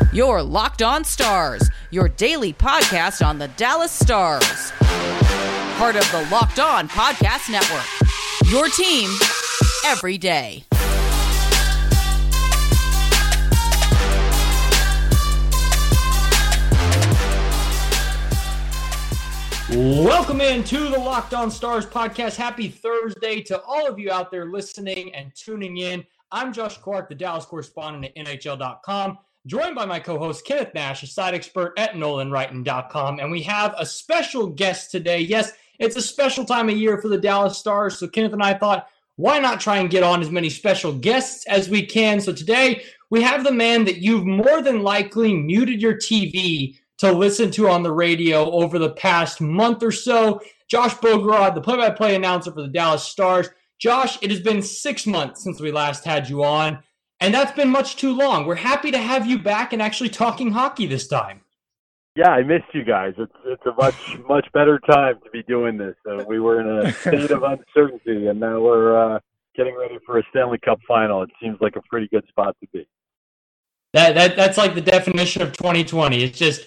Your Locked On Stars, your daily podcast on the Dallas Stars. Part of the Locked On Podcast Network. Your team every day. Welcome into the Locked On Stars podcast. Happy Thursday to all of you out there listening and tuning in. I'm Josh Clark, the Dallas correspondent at NHL.com, joined by my co-host Kenneth Nash, a site expert at NolanWrighton.com. And we have a special guest today. Yes, it's a special time of year for the Dallas Stars. So Kenneth and I thought, why not try and get on as many special guests as we can? So today we have the man that you've more than likely muted your TV to listen to on the radio over the past month or so. Josh Bogorad, the play-by-play announcer for the Dallas Stars. Josh, it has been 6 months since we last had you on, and that's been much too long. We're happy to have you back and actually talking hockey this time. Yeah, I missed you guys. It's a much better time to be doing this. We were in a state of uncertainty, and now we're getting ready for a Stanley Cup final. It seems like a pretty good spot to be. That's like the definition of 2020. It's just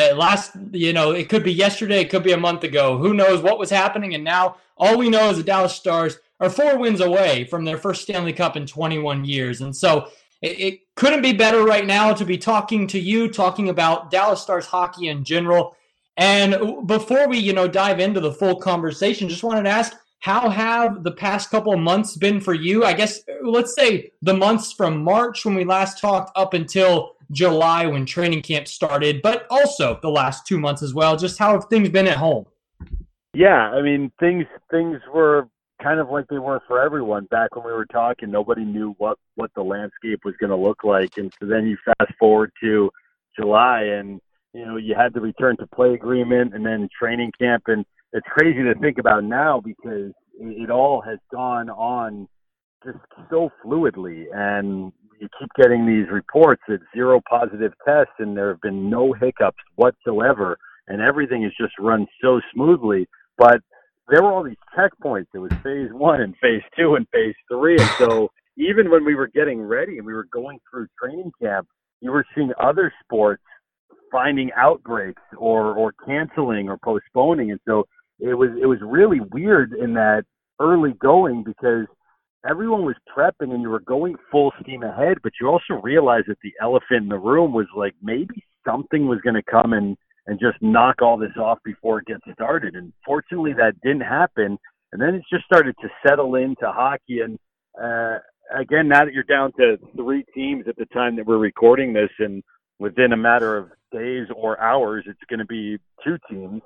it could be yesterday, it could be a month ago. Who knows what was happening? And now all we know is the Dallas Stars are 4 wins away from their first Stanley Cup in 21 years. And so it couldn't be better right now to be talking to you, talking about Dallas Stars hockey in general. And before we, dive into the full conversation, just wanted to ask, how have the past couple of months been for you? I guess, let's say the months from March when we last talked up until July when training camp started, but also the last 2 months as well. Just how have things been at home? Yeah, I mean, things were kind of like they were for everyone back when we were talking. Nobody knew what the landscape was going to look like. And so then you fast forward to July and, you had the return to play agreement and then training camp. And it's crazy to think about now because it all has gone on just so fluidly. And you keep getting these reports that 0 positive tests and there have been no hiccups whatsoever. And everything has just run so smoothly. But there were all these checkpoints. It was phase 1 and phase 2 and phase 3. And so even when we were getting ready and we were going through training camp, you were seeing other sports finding outbreaks or canceling or postponing. And so it was really weird in that early going because everyone was prepping and you were going full steam ahead, but you also realized that the elephant in the room was like maybe something was going to come and just knock all this off before it gets started. And fortunately that didn't happen. And then it just started to settle into hockey. And again, now that you're down to 3 teams at the time that we're recording this, and within a matter of days or hours, it's going to be 2 teams.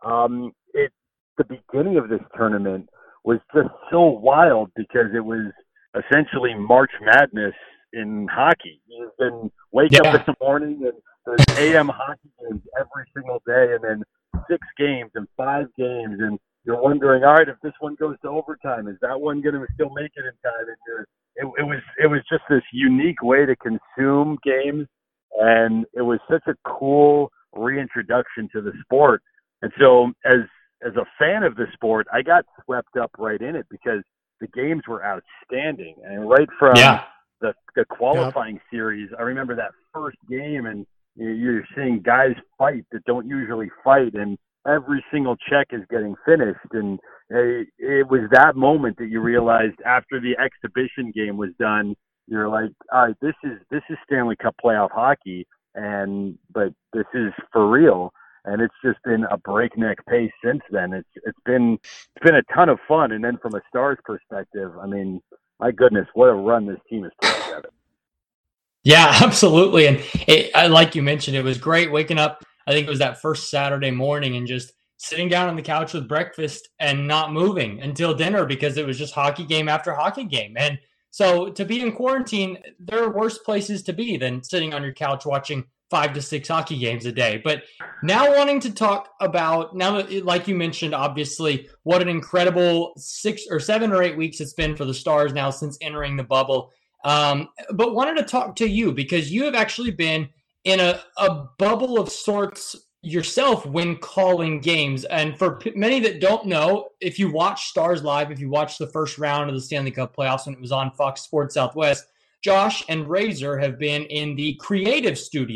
The beginning of this tournament was just so wild because it was essentially March Madness in hockey. You can wake up in the morning and there's AM hockey games every single day, and then 6 games and 5 games, and you're wondering, all right, if this one goes to overtime, is that one going to still make it in time? And it was just this unique way to consume games, and it was such a cool reintroduction to the sport. And so as a fan of the sport, I got swept up right in it because the games were outstanding. And right from the qualifying series, I remember that first game, and you're seeing guys fight that don't usually fight, and every single check is getting finished. And it was that moment that you realized after the exhibition game was done, you're like, all right, this is Stanley Cup playoff hockey, but this is for real. And it's just been a breakneck pace since then. It's been a ton of fun. And then from a Stars perspective, I mean, my goodness, what a run this team has put together. Yeah, absolutely. And like you mentioned, it was great waking up. I think it was that first Saturday morning and just sitting down on the couch with breakfast and not moving until dinner because it was just hockey game after hockey game. And so to be in quarantine, there are worse places to be than sitting on your couch watching 5 to 6 hockey games a day. But now wanting to talk about, now that, like you mentioned, obviously, what an incredible 6 or 7 or 8 weeks it's been for the Stars now since entering the bubble. But wanted to talk to you because you have actually been in a bubble of sorts yourself when calling games. And for many that don't know, if you watch Stars Live, if you watch the first round of the Stanley Cup playoffs when it was on Fox Sports Southwest, Josh and Razor have been in the creative studio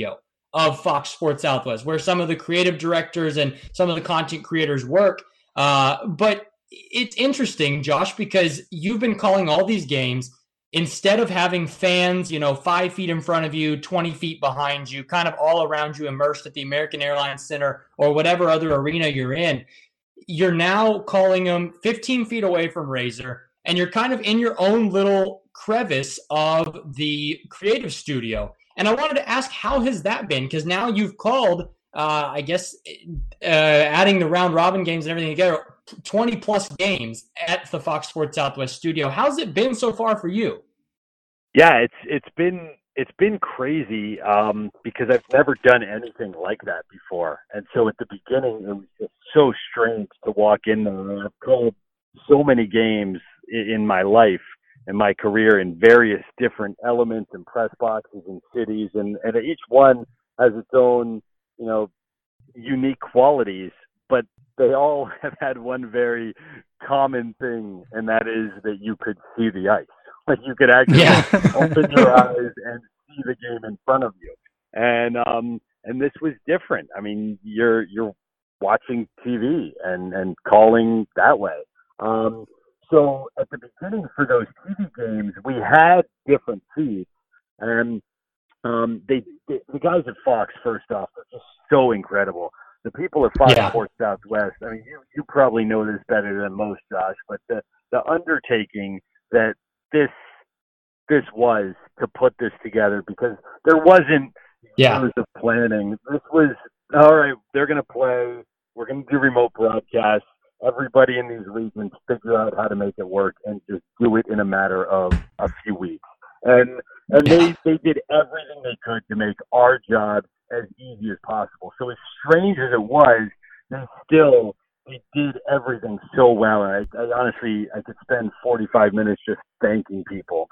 of Fox Sports Southwest, where some of the creative directors and some of the content creators work. But it's interesting, Josh, because you've been calling all these games instead of having fans, 5 feet in front of you, 20 feet behind you, kind of all around you, immersed at the American Airlines Center or whatever other arena you're in. You're now calling them 15 feet away from Razor, and you're kind of in your own little crevice of the creative studio. And I wanted to ask, how has that been? Because now you've called, I guess, adding the round robin games and everything together, 20 plus games at the Fox Sports Southwest studio. How's it been so far for you? Yeah, it's been crazy because I've never done anything like that before. And so at the beginning, it was just so strange to walk in there. I've called so many games in my life and my career in various different elements and press boxes and cities, and each one has its own, unique qualities, but they all have had one very common thing, and that is that you could see the ice. Like you could actually open your eyes and see the game in front of you. And this was different. I mean, you're watching TV and calling that way. So at the beginning for those TV games, we had different feeds, and the guys at Fox, first off, are just so incredible. The people at Fox Sports Southwest, I mean, you probably know this better than most, Josh, but the undertaking that this was to put this together, because there wasn't years of planning. This was, all right, they're going to play, we're going to do remote broadcasts. Everybody in these regions figure out how to make it work and just do it in a matter of a few weeks. And they did everything they could to make our job as easy as possible. So as strange as it was, they did everything so well. And I honestly, I could spend 45 minutes just thanking people.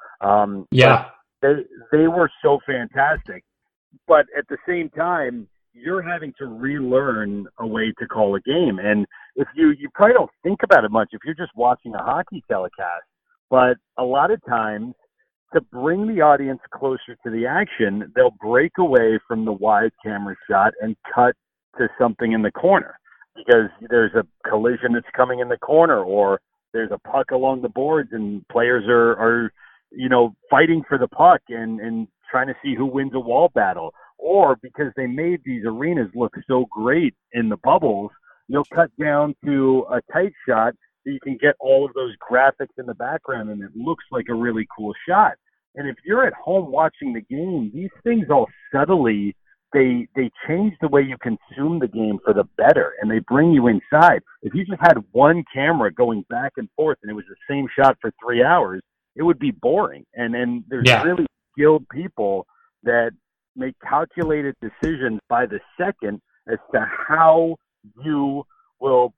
They were so fantastic. But at the same time, you're having to relearn a way to call a game. And if you probably don't think about it much if you're just watching a hockey telecast, but a lot of times to bring the audience closer to the action, they'll break away from the wide camera shot and cut to something in the corner because there's a collision that's coming in the corner, or there's a puck along the boards and players are fighting for the puck and trying to see who wins a wall battle. Or because they made these arenas look so great in the bubbles, you'll cut down to a tight shot so you can get all of those graphics in the background and it looks like a really cool shot. And if you're at home watching the game, these things all subtly, they change the way you consume the game for the better, and they bring you inside. If you just had one camera going back and forth and it was the same shot for 3 hours, it would be boring. And there's really skilled people that make calculated decisions by the second as to how you will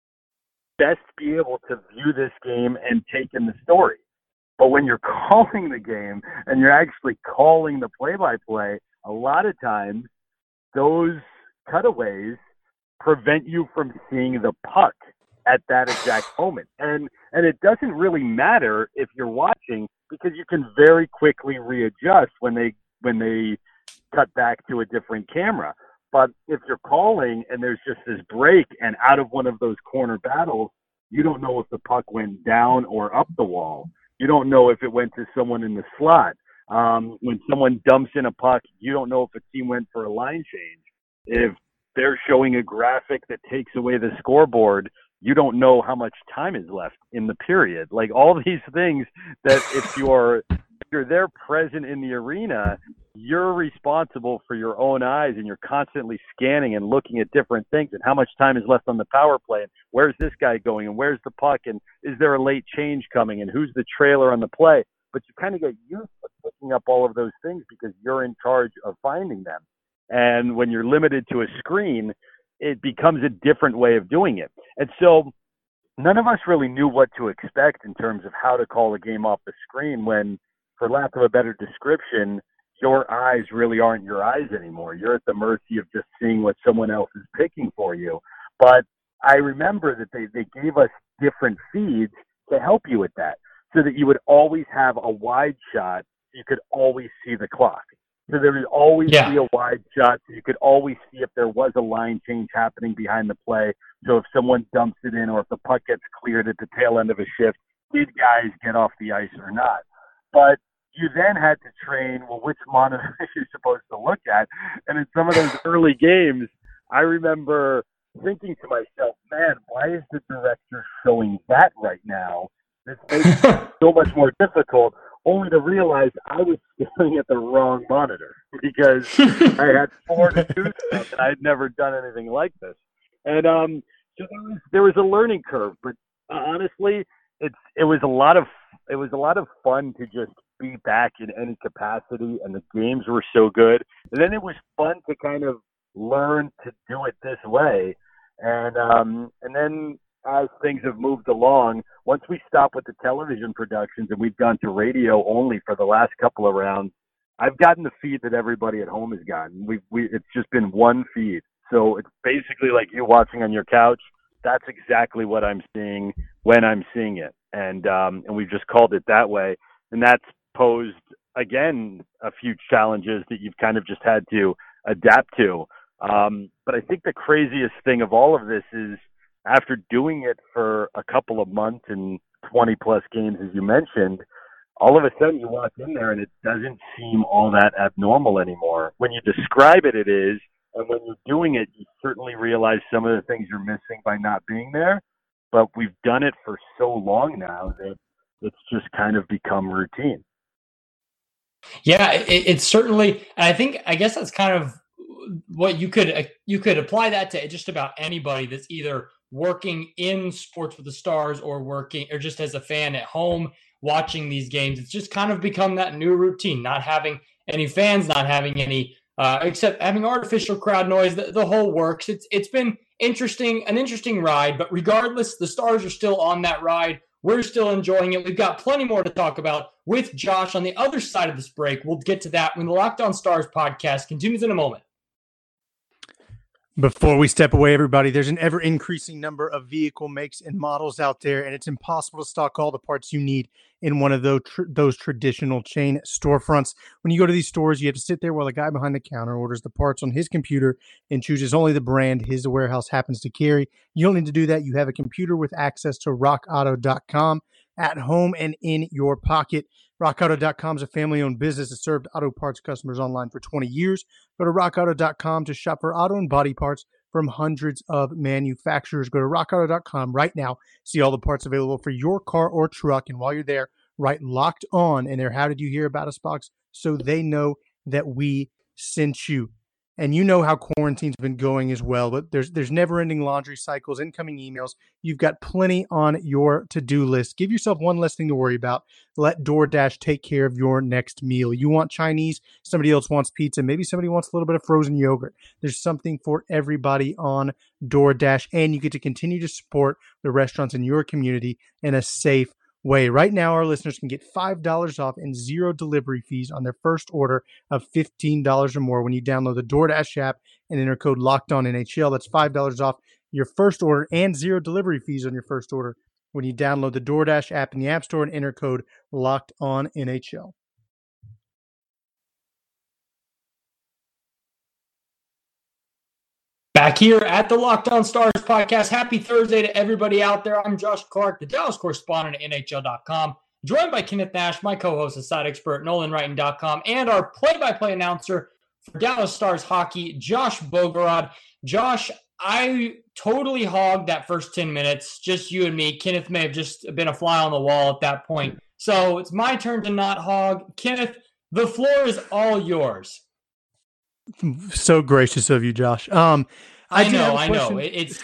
best be able to view this game and take in the story. But when you're calling the game and you're actually calling the play-by-play, a lot of times those cutaways prevent you from seeing the puck at that exact moment. And it doesn't really matter if you're watching, because you can very quickly readjust when they cut back to a different camera. But if you're calling and there's just this break, and out of one of those corner battles, you don't know if the puck went down or up the wall. You don't know if it went to someone in the slot. When someone dumps in a puck, you don't know if a team went for a line change. If they're showing a graphic that takes away the scoreboard, you don't know how much time is left in the period. Like all these things that if you're there present in the arena, you're responsible for your own eyes, and you're constantly scanning and looking at different things and how much time is left on the power play, and where's this guy going, and where's the puck, and is there a late change coming, and who's the trailer on the play. But you kind of get used to picking up all of those things because you're in charge of finding them. And when you're limited to a screen, it becomes a different way of doing it. And so none of us really knew what to expect in terms of how to call a game off the screen when, for lack of a better description, your eyes really aren't your eyes anymore. You're at the mercy of just seeing what someone else is picking for you. But I remember that they gave us different feeds to help you with that, so that you would always have a wide shot. You could always see the clock. So there would always Yeah. be a wide shot. So you could always see if there was a line change happening behind the play. So if someone dumps it in or if the puck gets cleared at the tail end of a shift, did guys get off the ice or not? But you then had to train, well, which monitor you're supposed to look at. And in some of those early games, I remember thinking to myself, man, why is the director showing that right now? This makes it so much more difficult, only to realize I was staring at the wrong monitor because I had 4 to do stuff and I had never done anything like this. And so there was a learning curve, but honestly, it was a lot of fun to just be back in any capacity, and the games were so good. And then it was fun to kind of learn to do it this way. And then as things have moved along, once we stopped with the television productions and we've gone to radio only for the last couple of rounds, I've gotten the feed that everybody at home has gotten. It's just been one feed. So it's basically like you watching on your couch. That's exactly what I'm seeing when I'm seeing it. And we've just called it that way. And that's posed, again, a few challenges that you've kind of just had to adapt to. But I think the craziest thing of all of this is after doing it for a couple of months and 20 plus games, as you mentioned, all of a sudden you walk in there and it doesn't seem all that abnormal anymore. When you describe it, it is. And when you're doing it, you certainly realize some of the things you're missing by not being there. But we've done it for so long now that it's just kind of become routine. Yeah, it's certainly, and I guess that's kind of what you could apply that to just about anybody that's either working in Sports with the Stars or working or just as a fan at home watching these games. It's just kind of become that new routine, not having any fans, not having any except having artificial crowd noise. The whole works. It's been an interesting ride, but regardless, the Stars are still on that ride. We're still enjoying it. We've got plenty more to talk about with Josh on the other side of this break. We'll get to that when the Locked On Stars podcast continues in a moment. Before we step away, everybody, there's an ever-increasing number of vehicle makes and models out there, and it's impossible to stock all the parts you need in one of those traditional chain storefronts. When you go to these stores, you have to sit there while the guy behind the counter orders the parts on his computer and chooses only the brand his warehouse happens to carry. You don't need to do that. You have a computer with access to rockauto.com at home and in your pocket. RockAuto.com is a family-owned business that served auto parts customers online for 20 years. Go to RockAuto.com to shop for auto and body parts from hundreds of manufacturers. Go to RockAuto.com right now. See all the parts available for your car or truck. And while you're there, write Locked On in their How Did You Hear About Us box so they know that we sent you. And you know how quarantine's been going as well, but there's never-ending laundry cycles, incoming emails. You've got plenty on your to-do list. Give yourself one less thing to worry about. Let DoorDash take care of your next meal. You want Chinese, somebody else wants pizza, maybe somebody wants a little bit of frozen yogurt. There's something for everybody on DoorDash, and you get to continue to support the restaurants in your community in a safe way. Right now, our listeners can get $5 off and 0 delivery fees on their first order of $15 or more when you download the DoorDash app and enter code LOCKEDONNHL. That's $5 off your first order and 0 delivery fees on your first order when you download the DoorDash app in the App Store and enter code LOCKEDONNHL. Back here at the Locked On Stars podcast. Happy Thursday to everybody out there. I'm Josh Clark, the Dallas correspondent at NHL.com, joined by Kenneth Nash, my co-host and side expert at NolanWriting.com, and our play-by-play announcer for Dallas Stars hockey, Josh Bogorod. Josh, I totally hogged that first 10 minutes, just you and me. Kenneth may have just been a fly on the wall at that point. So it's my turn to not hog. Kenneth, the floor is all yours. So gracious of you, Josh. I know. It's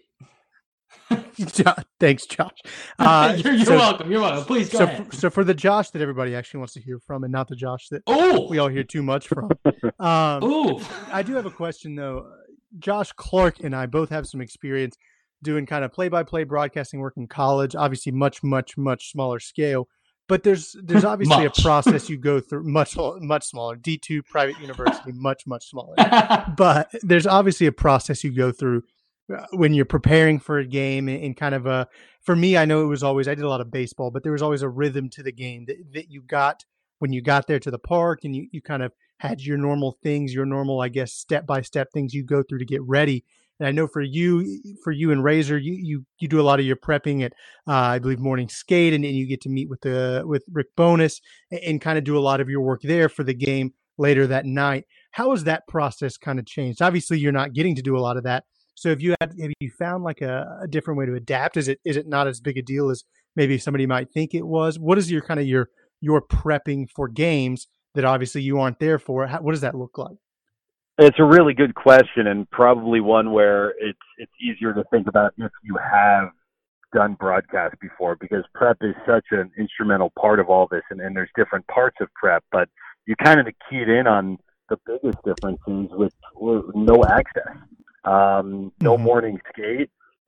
Thanks, Josh. You're welcome. You're welcome. Please go ahead. So for the Josh that everybody actually wants to hear from, and not the Josh that we all hear too much from. I do have a question though. Josh Clark and I both have some experience doing kind of play-by-play broadcasting work in college. Obviously, much smaller scale. But there's obviously a process you go through, much smaller. D2 private university, much smaller. But there's obviously a process you go through when you're preparing for a game, and kind of for me, I know I did a lot of baseball, but there was always a rhythm to the game that you got when you got there to the park, and you kind of had your normal things, your normal, I guess, step-by-step things you go through to get ready. And I know for you and Razor, you do a lot of your prepping at, I believe, Morning Skate, and you get to meet with Rick Bonus and kind of do a lot of your work there for the game later that night. How has that process kind of changed? Obviously, you're not getting to do a lot of that. So have you found like a different way to adapt? Is it not as big a deal as maybe somebody might think it was? What is your kind of your prepping for games that obviously you aren't there for? What does that look like? It's a really good question, and probably one where it's easier to think about if you have done broadcast before, because prep is such an instrumental part of all this, and there's different parts of prep, but you kind of keyed in on the biggest differences with no access, no morning skate,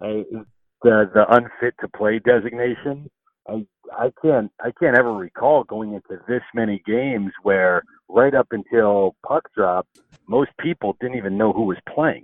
the unfit to play designation. I can't ever recall going into this many games where right up until puck drop, most people didn't even know who was playing,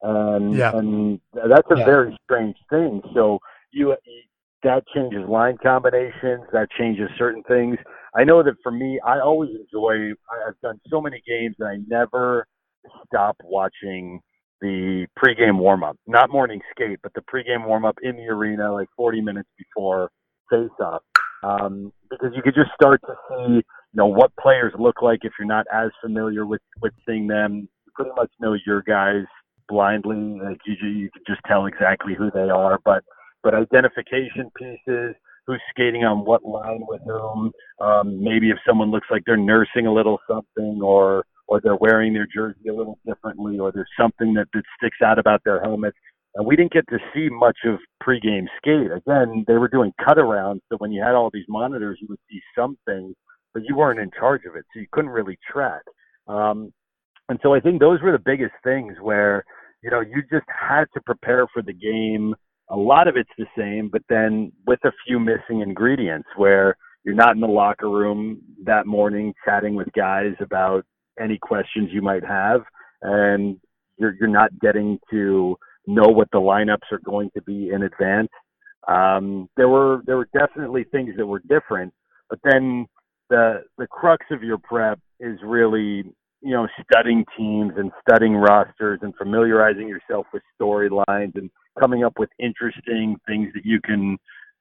and that's a very strange thing. So that changes line combinations, that changes certain things. I know that for me, I always enjoy. I've done so many games that I never stop watching the pregame warm up, not morning skate, but the pregame warm up in the arena, like 40 minutes before face-off, because you could just start to see, what players look like if you're not as familiar with seeing them. You pretty much know your guys blindly. Like you could just tell exactly who they are, but identification pieces, who's skating on what line with whom, maybe if someone looks like they're nursing a little something, or they're wearing their jersey a little differently, or there's something that sticks out about their helmet. And we didn't get to see much of pregame skate. Again, they were doing cut-arounds, so when you had all these monitors, you would see some things, but you weren't in charge of it, so you couldn't really track. And so I think those were the biggest things where, you just had to prepare for the game. A lot of it's the same, but then with a few missing ingredients where you're not in the locker room that morning chatting with guys about any questions you might have, and you're not getting to know what the lineups are going to be in advance. There were definitely things that were different, but then the crux of your prep is really, studying teams and studying rosters and familiarizing yourself with storylines and coming up with interesting things that you can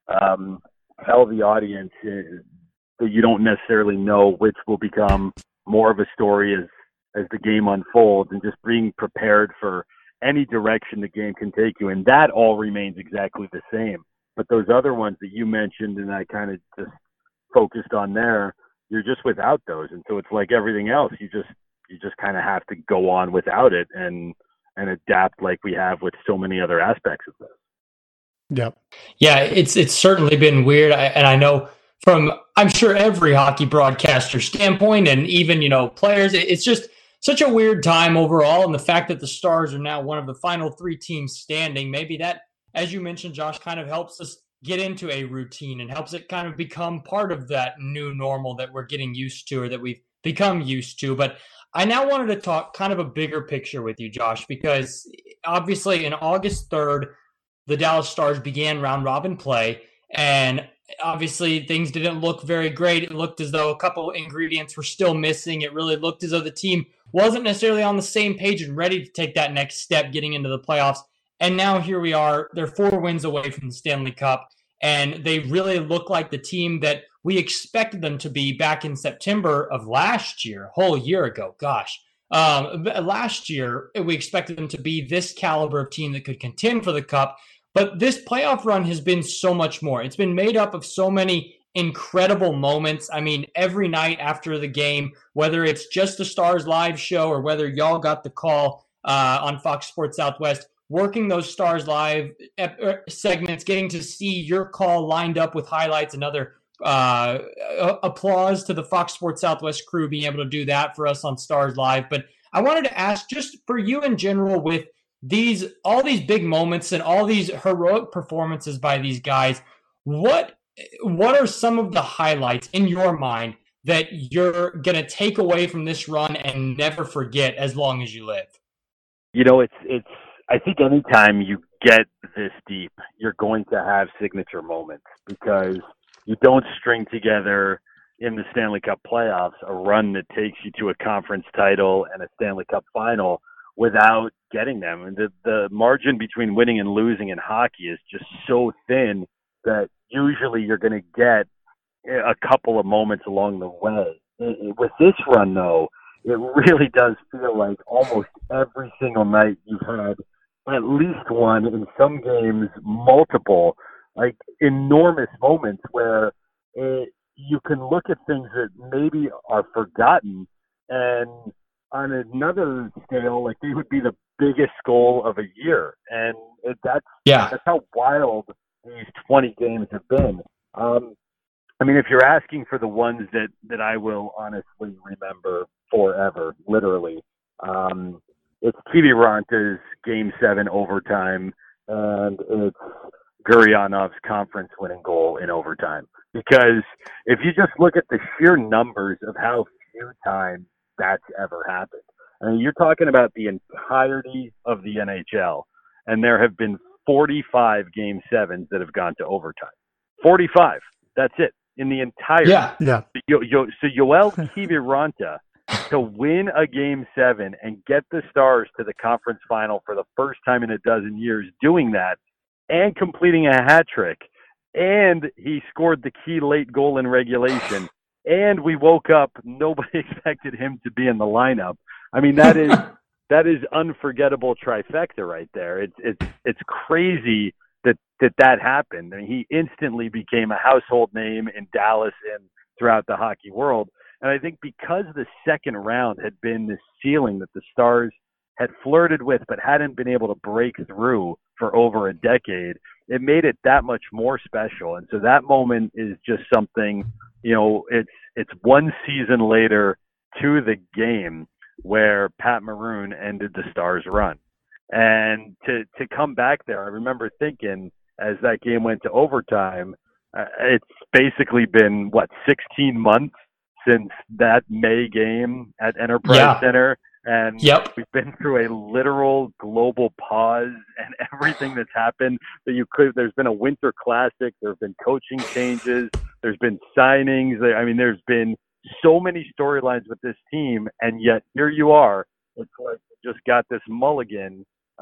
tell the audience that you don't necessarily know, which will become more of a story as the game unfolds, and just being prepared for any direction the game can take you. And that all remains exactly the same. But those other ones that you mentioned and I kind of just focused on there, you're just without those. And so it's like everything else. You just kind of have to go on without it and adapt like we have with so many other aspects of this. Yep. Yeah, it's certainly been weird. And I know from, I'm sure, every hockey broadcaster standpoint, and even, players, it's just such a weird time overall. And the fact that the Stars are now one of the final three teams standing, maybe that, as you mentioned, Josh, kind of helps us get into a routine and helps it kind of become part of that new normal that we're getting used to, or that we've become used to. But I now wanted to talk kind of a bigger picture with you, Josh, because obviously in August 3rd, the Dallas Stars began round robin play, and obviously things didn't look very great. It looked as though a couple ingredients were still missing. It really looked as though the team wasn't necessarily on the same page and ready to take that next step getting into the playoffs. And now here we are. They're 4 wins away from the Stanley Cup, and they really look like the team that we expected them to be back in September of last year, a whole year ago. Gosh. Last year, we expected them to be this caliber of team that could contend for the Cup. But this playoff run has been so much more. It's been made up of so many incredible moments. I mean, every night after the game, whether it's just the Stars live show or whether y'all got the call on Fox Sports Southwest, working those Stars live segments, getting to see your call lined up with highlights and other applause to the Fox Sports Southwest crew being able to do that for us on Stars Live. But I wanted to ask, just for you in general, with all these big moments and all these heroic performances by these guys, what are some of the highlights in your mind that you're going to take away from this run and never forget as long as you live? It's I think anytime you get this deep, you're going to have signature moments, because you don't string together in the Stanley Cup playoffs, a run that takes you to a conference title and a Stanley Cup final without getting them. And the margin between winning and losing in hockey is just so thin that usually you're going to get a couple of moments along the way. With this run, though, it really does feel like almost every single night you've had at least one, in some games, multiple, like enormous moments where you can look at things that maybe are forgotten, and on another scale, like they would be the biggest goal of a year. And that's how wild these 20 games have been. I mean, if you're asking for the ones that I will honestly remember forever, literally, it's Kiviranta's Game 7 overtime, and it's Gurianov's conference-winning goal in overtime. Because if you just look at the sheer numbers of how few times that's ever happened, I mean, you're talking about the entirety of the NHL, and there have been 45 Game 7s that have gone to overtime. 45. That's it. In the entire yeah. So Yoel Kiviranta to win a Game 7 and get the Stars to the conference final for the first time in a dozen years, doing that and completing a hat trick, and he scored the key late goal in regulation, and we woke up, nobody expected him to be in the lineup. I mean, that is unforgettable trifecta right there. It's crazy that happened. I mean, he instantly became a household name in Dallas and throughout the hockey world. And I think because the second round had been this ceiling that the Stars had flirted with but hadn't been able to break through for over a decade, it made it that much more special. And so that moment is just something, it's one season later to the game where Pat Maroon ended the Stars run. And to come back there, I remember thinking, as that game went to overtime, it's basically been, 16 months since that May game at Enterprise Center. And we've been through a literal global pause and everything that's happened there's been a Winter Classic, there have been coaching changes, there's been signings. I mean, there's been so many storylines with this team, and yet here you are. It's like you just got this mulligan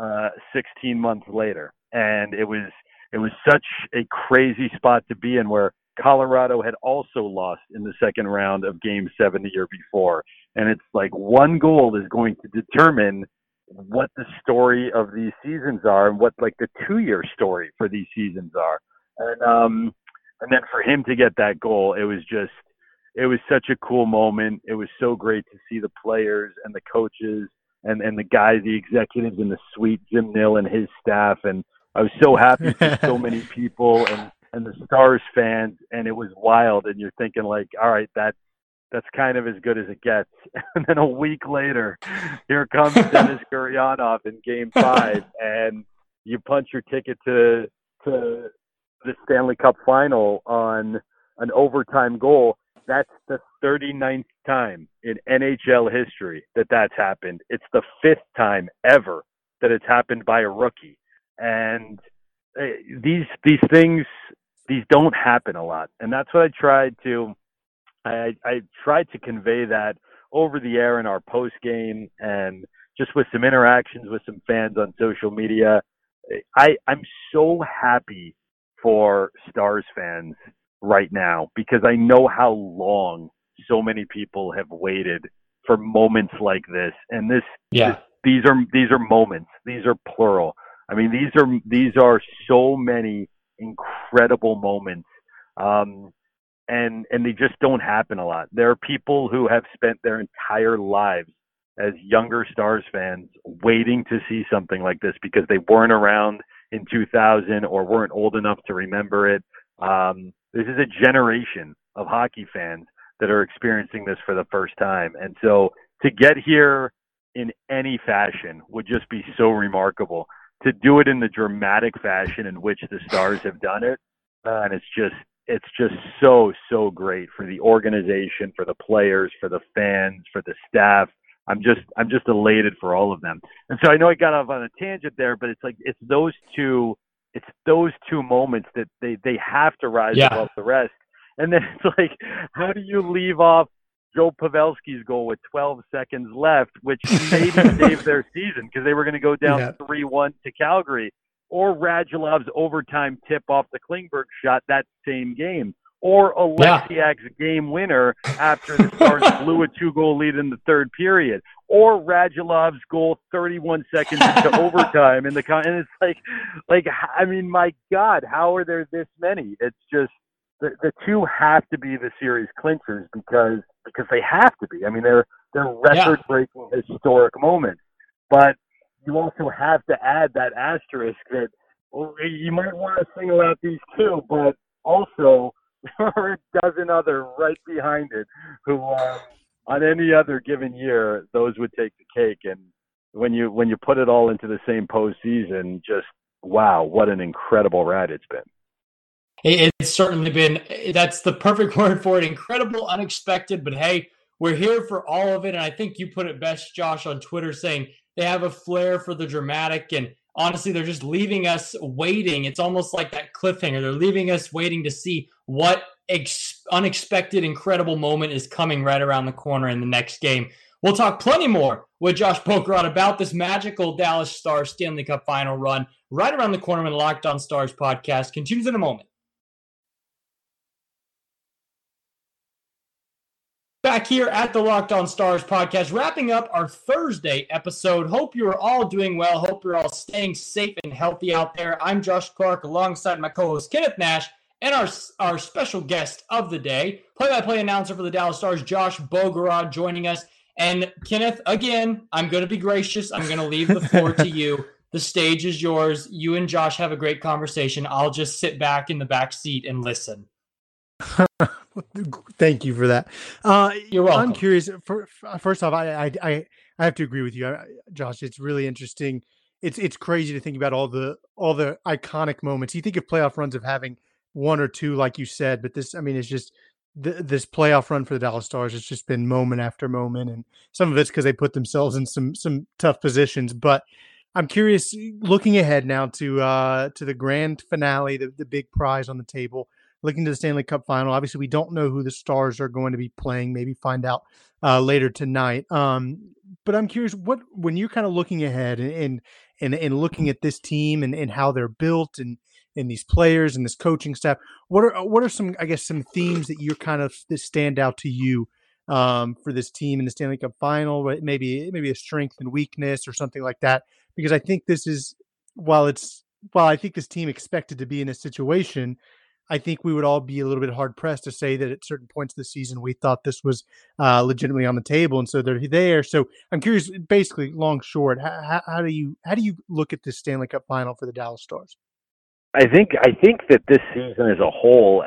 16 months later. And it was such a crazy spot to be in, where Colorado had also lost in the second round of Game 7 the year before. And it's like one goal is going to determine what the story of these seasons are and what like the 2-year story for these seasons are. And then for him to get that goal, it was such a cool moment. It was so great to see the players and the coaches and the guys, the executives in the suite, Jim Nill and his staff. And I was so happy for so many people and the Stars fans, and it was wild. And you're thinking like, all right, that's kind of as good as it gets. And then a week later, here comes Denis Gurianov in Game 5, and you punch your ticket to the Stanley Cup final on an overtime goal. That's the 39th time in NHL history that's happened. It's the 5th time ever that it's happened by a rookie. And these things, these don't happen a lot. And that's what I tried to convey that over the air in our post game and just with some interactions with some fans on social media. I'm so happy for Stars fans right now, because I know how long so many people have waited for moments like this. And these are moments. These are plural. I mean, these are so many incredible moments. And they just don't happen a lot. There are people who have spent their entire lives as younger Stars fans waiting to see something like this because they weren't around in 2000 or weren't old enough to remember it. This is a generation of hockey fans that are experiencing this for the first time. And so to get here in any fashion would just be so remarkable. To do it in the dramatic fashion in which the Stars have done it, and it's just so great for the organization, for the players, for the fans, for the staff. I'm just elated for all of them. And so I know I got off on a tangent there, but it's those two moments that they have to rise above the rest. And then it's like, how do you leave off Joe Pavelski's goal with 12 seconds left, which maybe saved their season because they were going to go down 3-1 to Calgary, or Radulov's overtime tip off the Klingberg shot that same game, or Alexiak's game winner after the Stars blew a 2-goal lead in the third period, or Radulov's goal 31 seconds into overtime and it's like I mean, my God, how are there this many? It's just the two have to be the series clinchers because they have to be. I mean, they're record-breaking historic moments, but you also have to add that asterisk that you might want to single out these two, but also there are a dozen other right behind it who, on any other given year, those would take the cake. And when you put it all into the same postseason, just wow, what an incredible ride it's been. It's certainly been, that's the perfect word for it, incredible, unexpected, but hey, we're here for all of it. And I think you put it best, Josh, on Twitter, saying they have a flair for the dramatic, and honestly, they're just leaving us waiting. It's almost like that cliffhanger. They're leaving us waiting to see what unexpected, incredible moment is coming right around the corner in the next game. We'll talk plenty more with Josh Bograd about this magical Dallas Stars Stanley Cup final run right around the corner when the Locked On Stars podcast continues in a moment. Back here at the Locked On Stars podcast, wrapping up our Thursday episode. Hope you are all doing well. Hope you're all staying safe and healthy out there. I'm Josh Clark alongside my co-host Kenneth Nash and our special guest of the day, play-by-play announcer for the Dallas Stars, Josh Bograd, joining us. And Kenneth, again, I'm going to be gracious. I'm going to leave the floor to you. The stage is yours. You and Josh have a great conversation. I'll just sit back in the back seat and listen. Thank you for that. You're welcome. I'm curious. First off, I have to agree with you, Josh. It's really interesting. It's crazy to think about all the iconic moments. You think of playoff runs of having one or two, like you said, but this, I mean, it's just this playoff run for the Dallas Stars. It's just been moment after moment, and some of it's because they put themselves in some tough positions. But I'm curious, looking ahead now to the grand finale, the big prize on the table. Looking to the Stanley Cup final. Obviously, we don't know who the Stars are going to be playing. Maybe find out later tonight. But I'm curious, when you're kind of looking ahead and looking at this team and how they're built and these players and this coaching staff, what are some, I guess, some themes that you're kind of that stand out to you for this team in the Stanley Cup final? Maybe a strength and weakness or something like that. Because I think this is while I think this team expected to be in a situation, I think we would all be a little bit hard pressed to say that at certain points of the season we thought this was legitimately on the table, and so they're there. So I'm curious, basically, long short, how do you look at this Stanley Cup final for the Dallas Stars? I think that this season as a whole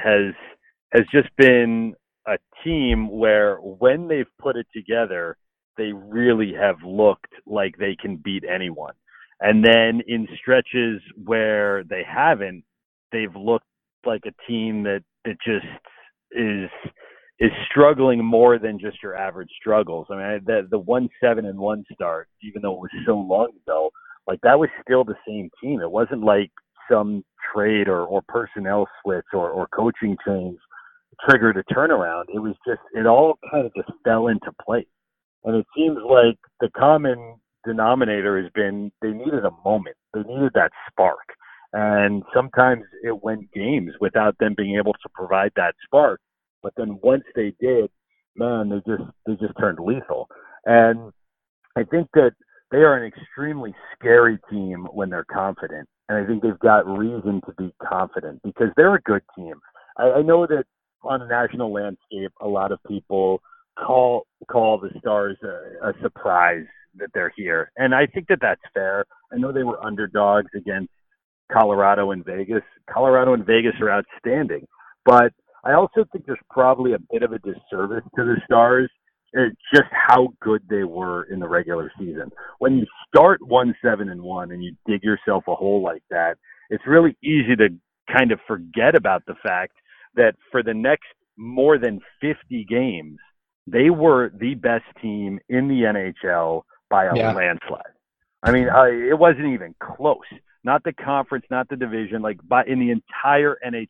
has just been a team where when they've put it together, they really have looked like they can beat anyone, and then in stretches where they haven't, they've looked like a team that just is struggling more than just your average struggles. I mean, the 1-7-1 start, even though it was so long ago, like that was still the same team. It wasn't like some trade or personnel switch or coaching change triggered a turnaround. It was just, it all kind of just fell into place. And it seems like the common denominator has been they needed a moment. They needed that spark. And sometimes it went games without them being able to provide that spark. But then once they did, man, they just turned lethal. And I think that they are an extremely scary team when they're confident. And I think they've got reason to be confident because they're a good team. I know that on a national landscape, a lot of people call the Stars a surprise that they're here. And I think that that's fair. I know they were underdogs against Colorado and Vegas. Colorado and Vegas are outstanding, but I also think there's probably a bit of a disservice to the Stars. It's just how good they were in the regular season. When you start 1-7-1 and you dig yourself a hole like that, it's really easy to kind of forget about the fact that for the next more than 50 games, they were the best team in the NHL by a landslide. I mean, it wasn't even close. Not the conference, not the division, in the entire NHL.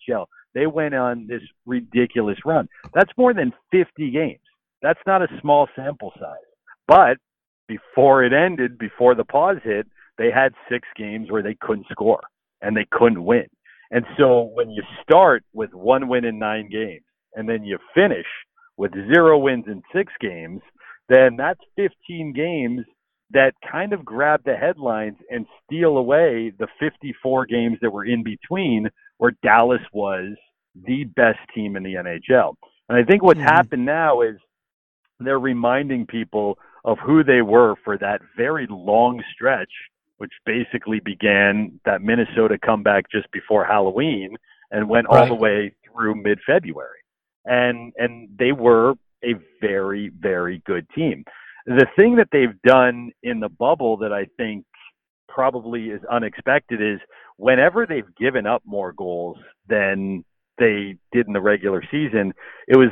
they went on this ridiculous run. That's more than 50 games. That's not a small sample size. But before it ended, before the pause hit, they had 6 games where they couldn't score and they couldn't win. And so when you start with 1 win in 9 games and then you finish with 0 wins in 6 games, then that's 15 games that kind of grab the headlines and steal away the 54 games that were in between where Dallas was the best team in the NHL. And I think what's happened now is they're reminding people of who they were for that very long stretch, which basically began that Minnesota comeback just before Halloween and went all the way through mid-February. And they were a very, very good team. The thing that they've done in the bubble that I think probably is unexpected is whenever they've given up more goals than they did in the regular season, it was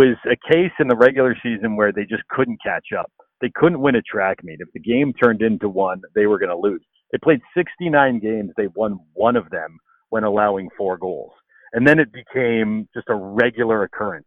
a case in the regular season where they just couldn't catch up. They couldn't win a track meet. If the game turned into one, they were going to lose. They played 69 games. They won 1 of them when allowing 4 goals. And then it became just a regular occurrence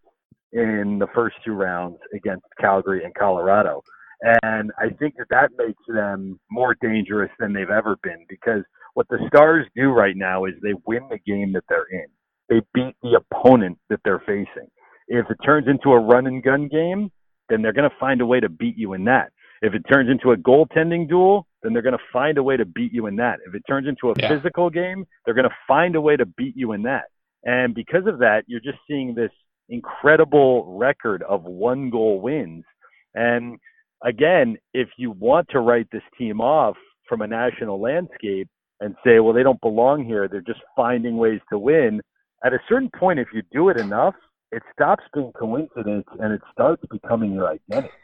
in the first 2 rounds against Calgary and Colorado. And I think that makes them more dangerous than they've ever been, because what the Stars do right now is they win the game that they're in. They beat the opponent that they're facing. If it turns into a run and gun game, then they're going to find a way to beat you in that. If it turns into a goaltending duel, then they're going to find a way to beat you in that. If it turns into a physical game, they're going to find a way to beat you in that. And because of that, you're just seeing this incredible record of 1-goal wins. And again, if you want to write this team off from a national landscape and say, well, they don't belong here, they're just finding ways to win, at a certain point, if you do it enough, it stops being coincidence and it starts becoming your identity.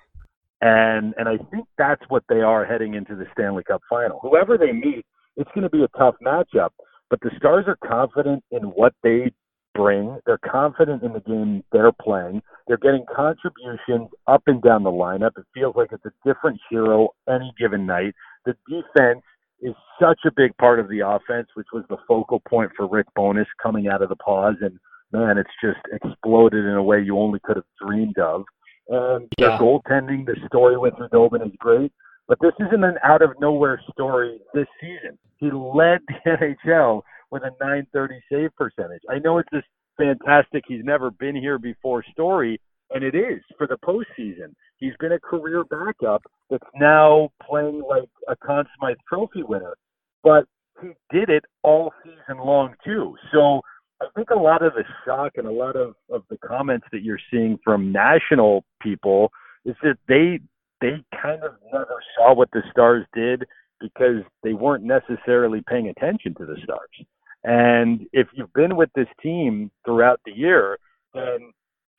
And I think that's what they are heading into the Stanley Cup final. Whoever they meet, it's going to be a tough matchup, but the Stars are confident in what they bring. They're confident in the game they're playing. They're getting contributions up and down the lineup. It feels like it's a different hero any given night. The defense is such a big part of the offense, which was the focal point for Rick Bowness coming out of the pause. And man, it's just exploded in a way you only could have dreamed of. And their goaltending, the story with Khudobin is great, but this isn't an out of nowhere story this season. He led the NHL with a .930 save percentage. I know it's this fantastic, he's never been here before story, and it is for the postseason. He's been a career backup that's now playing like a Conn Smythe Trophy winner, but he did it all season long too. So I think a lot of the shock and a lot of the comments that you're seeing from national people is that they kind of never saw what the Stars did because they weren't necessarily paying attention to the Stars. And if you've been with this team throughout the year, then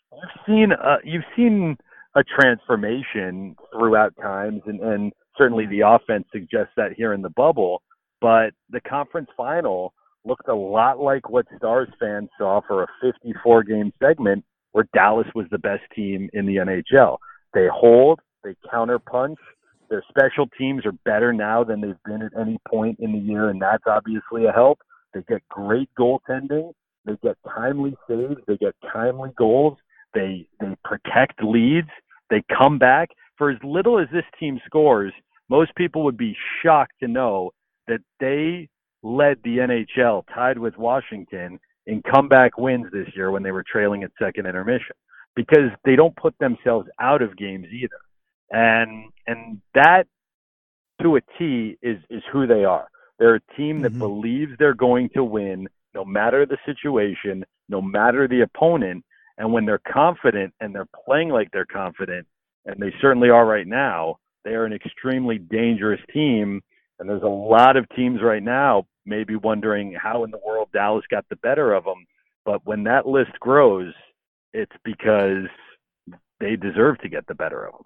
you've seen a transformation throughout times, and certainly the offense suggests that here in the bubble. But the conference final looked a lot like what Stars fans saw for a 54-game segment where Dallas was the best team in the NHL. They hold, they counterpunch. Their special teams are better now than they've been at any point in the year, and that's obviously a help. They get great goaltending. They get timely saves. They get timely goals. They protect leads. They come back. For as little as this team scores, most people would be shocked to know that they led the NHL, tied with Washington, in comeback wins this year when they were trailing at second intermission, because they don't put themselves out of games either. And that, to a T, is who they are. They're a team that believes they're going to win no matter the situation, no matter the opponent. And when they're confident and they're playing like they're confident, and they certainly are right now, they are an extremely dangerous team. And there's a lot of teams right now maybe wondering how in the world Dallas got the better of them. But when that list grows, it's because they deserve to get the better of them.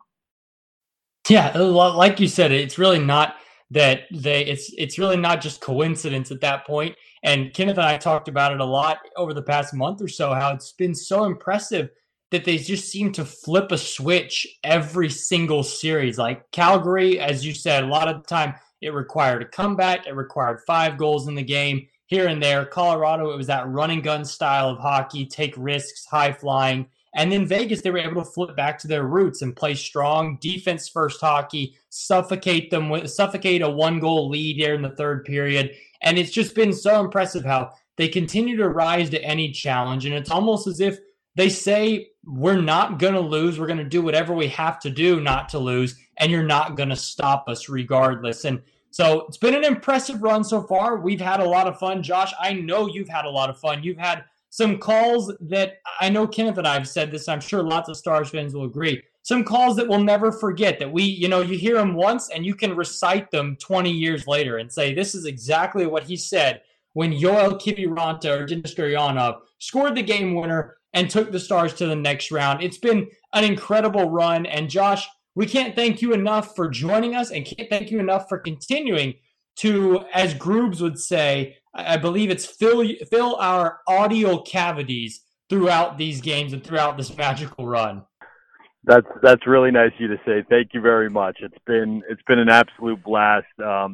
Yeah, like you said, it's really not that it's really not just coincidence at that point. And Kenneth and I talked about it a lot over the past month or so, how it's been so impressive that they just seem to flip a switch every single series. Like Calgary, as you said, a lot of the time it required a comeback. It required 5 goals in the game. here and there. Colorado, it was that run and gun style of hockey, take risks, high flying. And then Vegas, they were able to flip back to their roots and play strong defense first hockey, suffocate a 1-goal lead here in the third period. And it's just been so impressive how they continue to rise to any challenge. And it's almost as if they say, we're not going to lose. We're going to do whatever we have to do not to lose. And you're not going to stop us regardless. And so it's been an impressive run so far. We've had a lot of fun. Josh, I know you've had a lot of fun. You've had some calls that I know Kenneth and I have said this. I'm sure lots of Stars fans will agree. Some calls that we'll never forget, that you hear them once and you can recite them 20 years later and say, this is exactly what he said when Yoel Kiviranta or Denis Gurianov scored the game winner and took the Stars to the next round. It's been an incredible run. And Josh, we can't thank you enough for joining us and can't thank you enough for continuing to, as Groobs would say, I believe it's fill our audio cavities throughout these games and throughout this magical run. That's really nice of you to say. Thank you very much. It's been an absolute blast.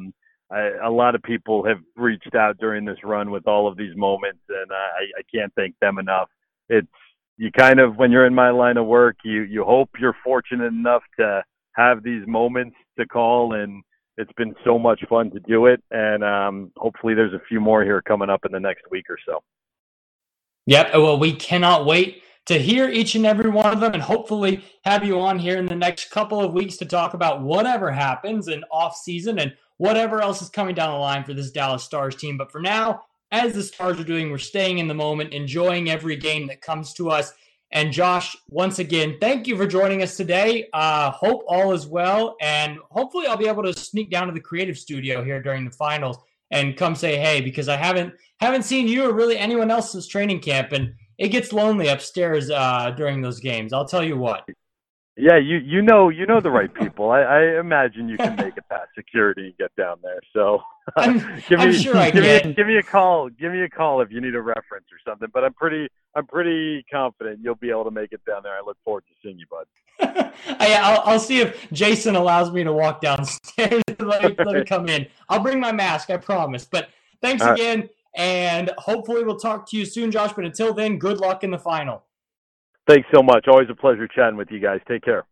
A lot of people have reached out during this run with all of these moments, and I can't thank them enough. It's you kind of, when you're in my line of work, you hope you're fortunate enough to have these moments to call, and it's been so much fun to do it. And hopefully there's a few more here coming up in the next week or so. Yep. Well, we cannot wait to hear each and every one of them, and hopefully have you on here in the next couple of weeks to talk about whatever happens in off season and whatever else is coming down the line for this Dallas Stars team. But for now, as the Stars are doing, we're staying in the moment, enjoying every game that comes to us. And Josh, once again, thank you for joining us today. Hope all is well, and hopefully I'll be able to sneak down to the creative studio here during the finals and come say hey, because I haven't seen you or really anyone else since training camp, and it gets lonely upstairs during those games. I'll tell you what. Yeah, you know the right people. I imagine you can make it past security and get down there. So I'm sure I can. Give me a call. Give me a call if you need a reference or something. But I'm pretty confident you'll be able to make it down there. I look forward to seeing you, bud. I'll see if Jason allows me to walk downstairs and let me come in. I'll bring my mask, I promise. But thanks again, and hopefully we'll talk to you soon, Josh. But until then, good luck in the final. Thanks so much. Always a pleasure chatting with you guys. Take care.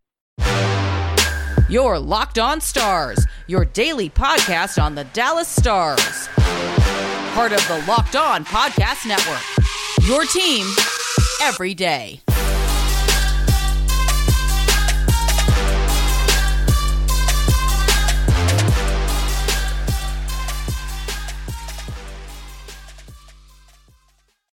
You're Locked On Stars, your daily podcast on the Dallas Stars. Part of the Locked On Podcast Network, your team every day.